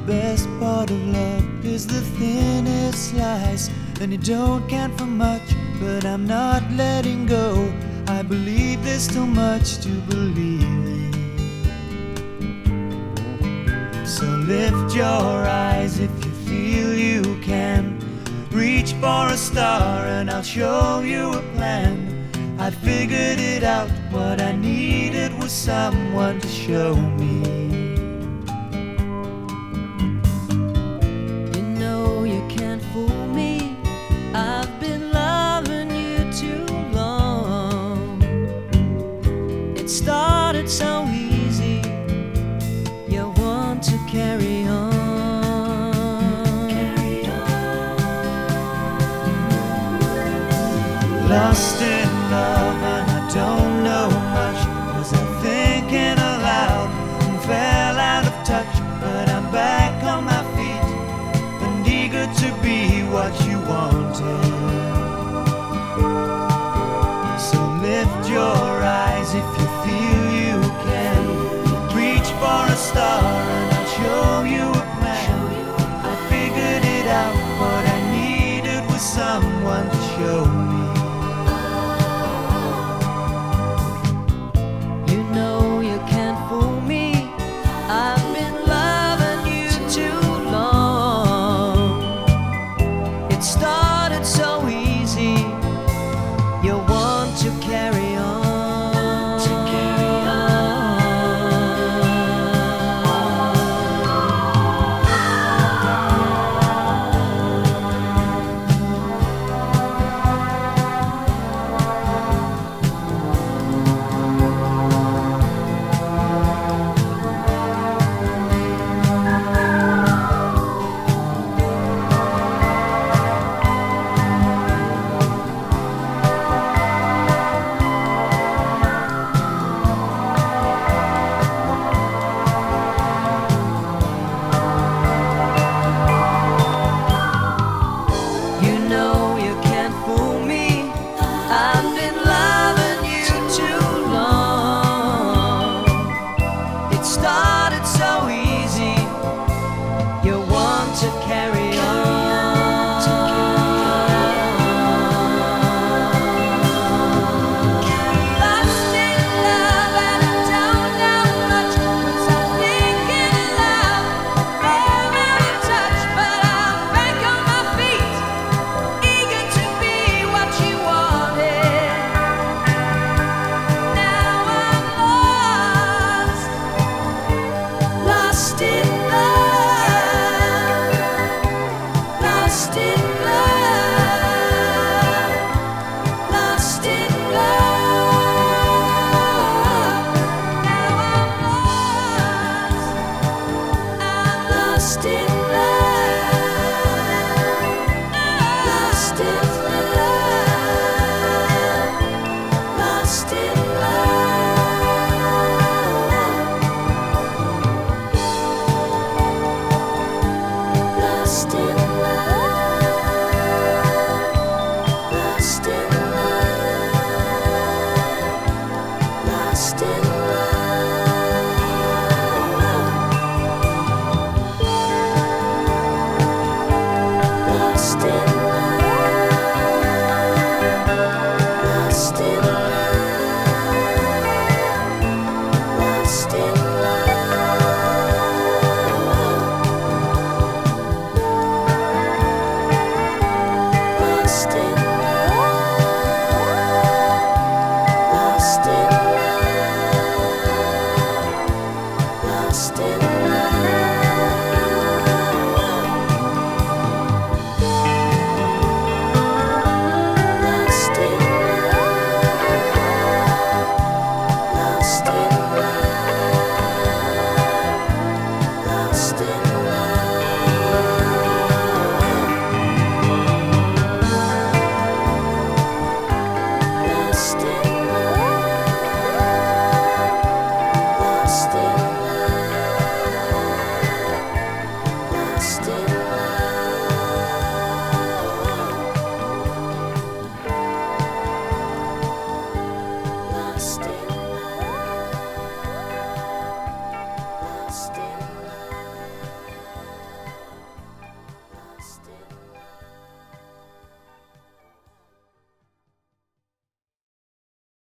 best part of love is the thinnest slice, and you don't count for much, but I'm not letting go. I believe there's still much to believe in. So lift your eyes if you feel you can. Reach for a star and I'll show you a plan. I figured it out, what I needed was someone to show me. You know you can't fool me, I've been loving you too long. It started so easy, you want to carry on. Lost in love and I don't know much. Was I thinking aloud and fell out of touch? But I'm back on my feet and eager to be what you wanted. So lift your eyes if you feel you can. Reach for a star and I'll show you a plan. I figured it out, what I needed was someone to show me. Lost